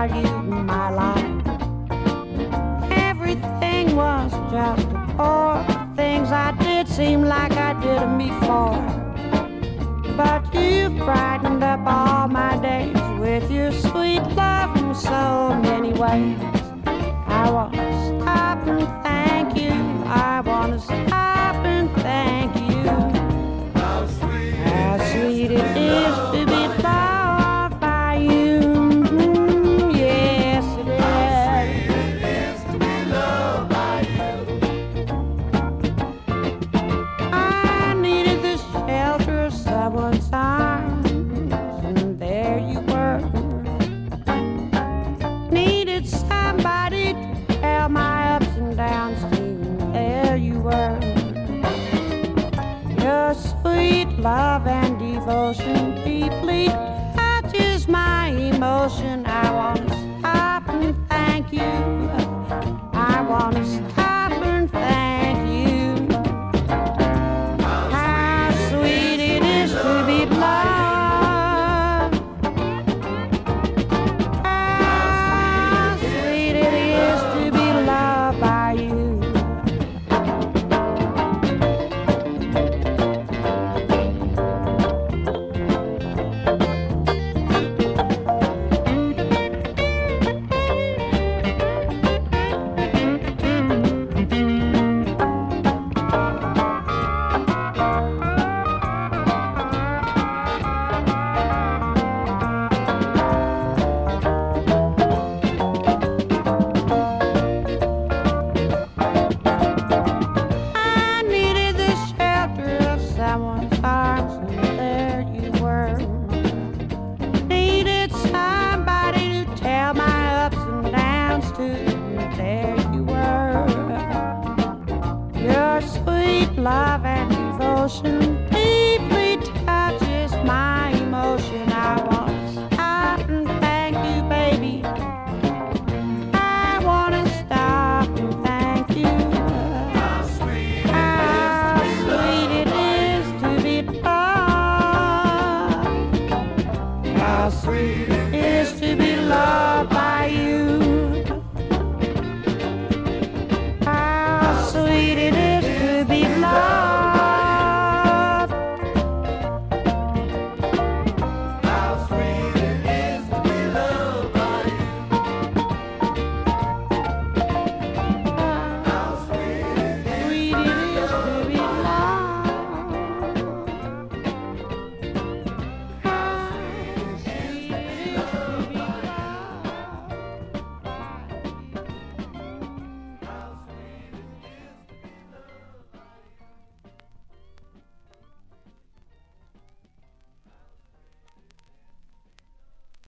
without you in my life. Everything was just a bore. Things I did seem like I did them before. But you've brightened up all my days with your sweet love in so many ways. I want to stop and thank you. I want to stop and thank you. How sweet it is to be loved by you. Yes, it is. How sweet it is to be loved by you. I needed the shelter of someone's arms, and there you were. Needed somebody to tell my ups and downs to, and there you were. Your sweet love and devotion deeply touches my emotion. I want to stop and thank you. I want to stop and thank you. How sweet it is to be loved. How sweet it is to be loved by you. I needed the shelter of someone's arms, and there you were. Needed somebody to tell my ups and downs to, and there you were. Your sweet love and devotion deeply touches my emotion. I want to stop and thank you, baby.